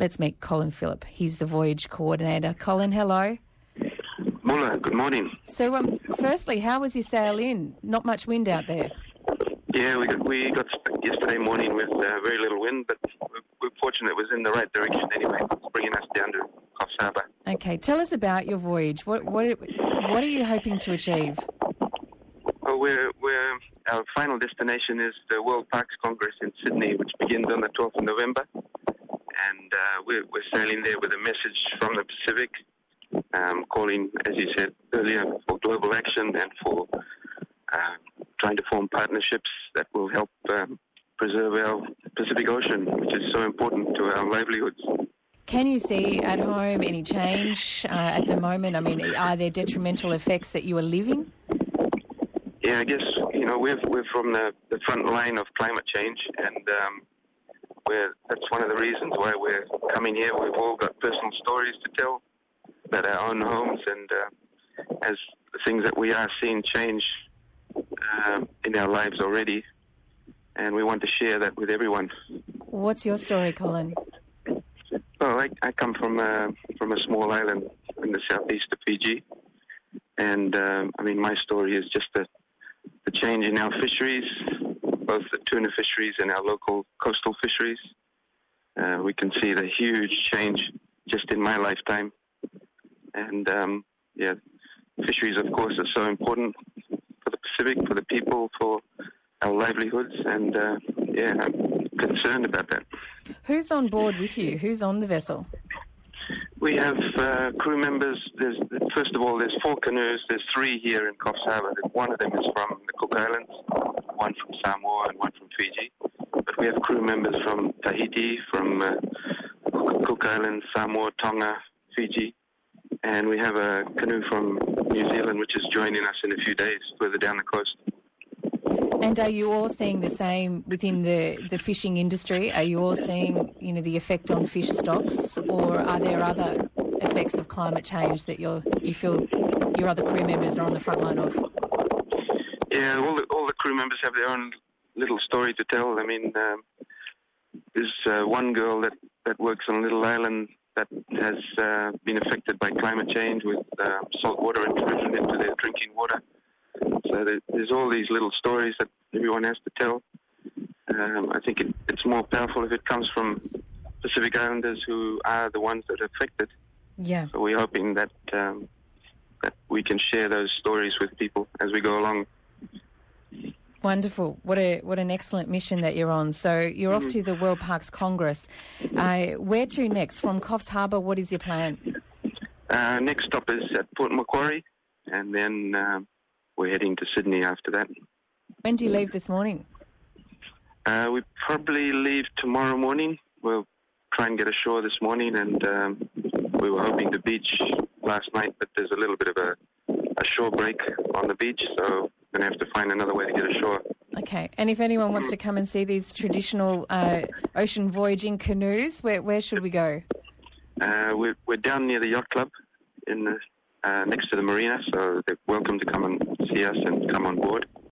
Let's meet Colin Phillip. He's the voyage coordinator. Colin, hello. Mulla, good morning. So, firstly, how was your sail in? Not much wind out there. Yeah, we got stuck yesterday morning with very little wind, but we're fortunate it was in the right direction anyway. It's bringing us down to Coffs Harbour. Okay, tell us about your voyage. What are you hoping to achieve? Well, our final destination is the World Parks Congress in Sydney, which begins on the 12th of November. And we're sailing there with a message from the Pacific, calling, as you said earlier, for global action and for trying to form partnerships that will help preserve our Pacific Ocean, which is so important to our livelihoods. Can you see at home any change at the moment? I mean, are there detrimental effects that you are living? Yeah, I guess, we're from the front line of climate change, and that's one of the reasons why we're coming here. We've all got personal stories to tell about our own homes, and as the things that we are seeing change in our lives already, and we want to share that with everyone. What's your story, Colin? Well, I come from a small island in the southeast of Fiji, and my story is just the change in our fisheries, both the tuna fisheries and our local coastal fisheries. We can see the huge change just in my lifetime, and fisheries, of course, are so important for the Pacific, for the people, for our livelihoods, and I'm concerned about that. Who's on board with you? Who's on the vessel? We have crew members. First of all, there's 4 canoes. There's 3 here in Coffs Harbour. One of them is from the Cook Islands, one from Samoa and one from Fiji. But we have crew members from Tahiti, from Cook Islands, Samoa, Tonga, Fiji. And we have a canoe from New Zealand, which is joining us in a few days further down the coast. And are you all seeing the same within the fishing industry? Are you all seeing, the effect on fish stocks, or are there other effects of climate change that you feel your other crew members are on the front line of? Yeah, all the crew members have their own little story to tell. I mean, there's one girl that works on a little island that has been affected by climate change with saltwater intrusion into their drinking water. So there's all these little stories that everyone has to tell. I think it's more powerful if it comes from Pacific Islanders who are the ones that are affected. Yeah. So we're hoping that we can share those stories with people as we go along. Wonderful. What an excellent mission that you're on. So you're off to the World Parks Congress. Where to next? From Coffs Harbour, what is your plan? Next stop is at Port Macquarie, and then we're heading to Sydney after that. When do you leave this morning? We probably leave tomorrow morning. We'll try and get ashore this morning, and we were hoping to beach last night, but there's a little bit of a shore break on the beach, so we're going to have to find another way to get ashore. Okay, and if anyone wants to come and see these traditional ocean voyaging canoes, where should we go? We're down near the yacht club in the next to the marina, so they're welcome to come and see us and come on board.